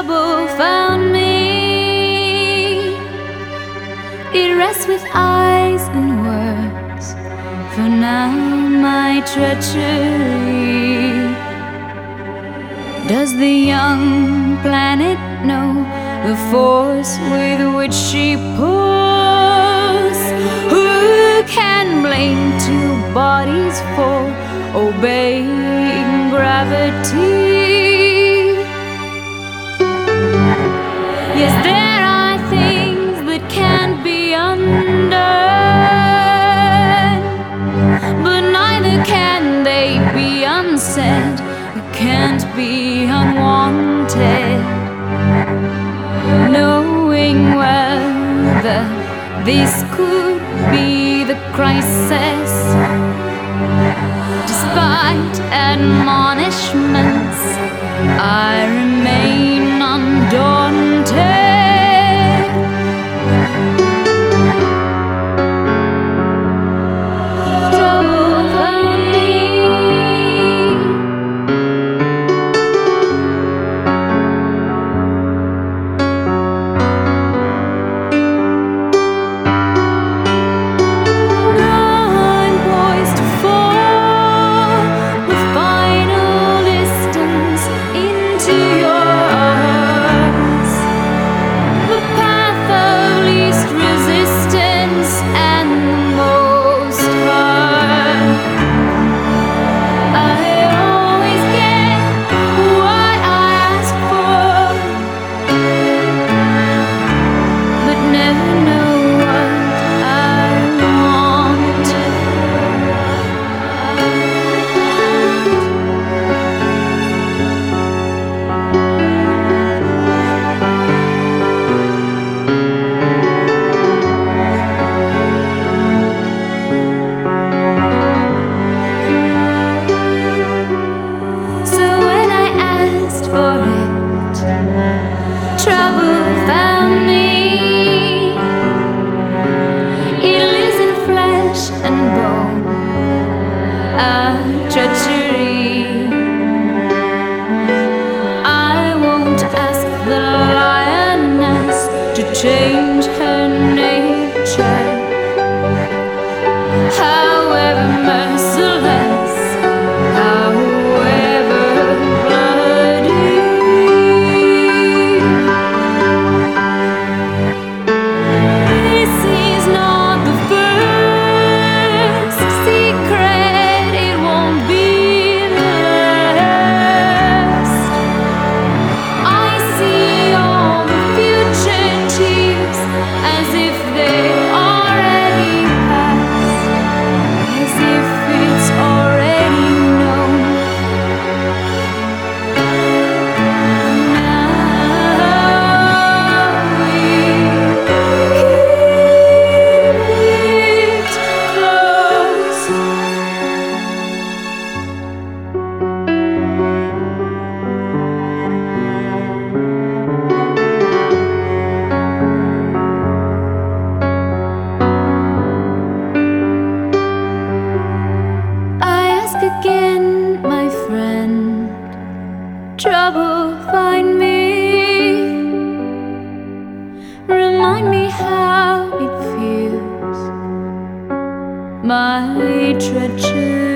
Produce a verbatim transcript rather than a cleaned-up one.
trouble found me. It rests with eyes and words, for now my treachery. Does the young planet know the force with which she pulls? Who can blame two bodies for obeying gravity? Yes, there are things that can't be undone, but neither can they be unsaid, can't be unwanted. Knowing well that this could be the crisis, despite admonishments, I remain undaunted. Trouble found me. It lives in flesh and bone, a treachery. I won't ask the lioness to change her nature, however merciless, however bloody. This is not the first secret, it won't be the last. I see all the future tears as if they already passed, as if it's already known. Now we keep it close. I ask again, my friend, trouble find me. Remind me how it feels, my treachery.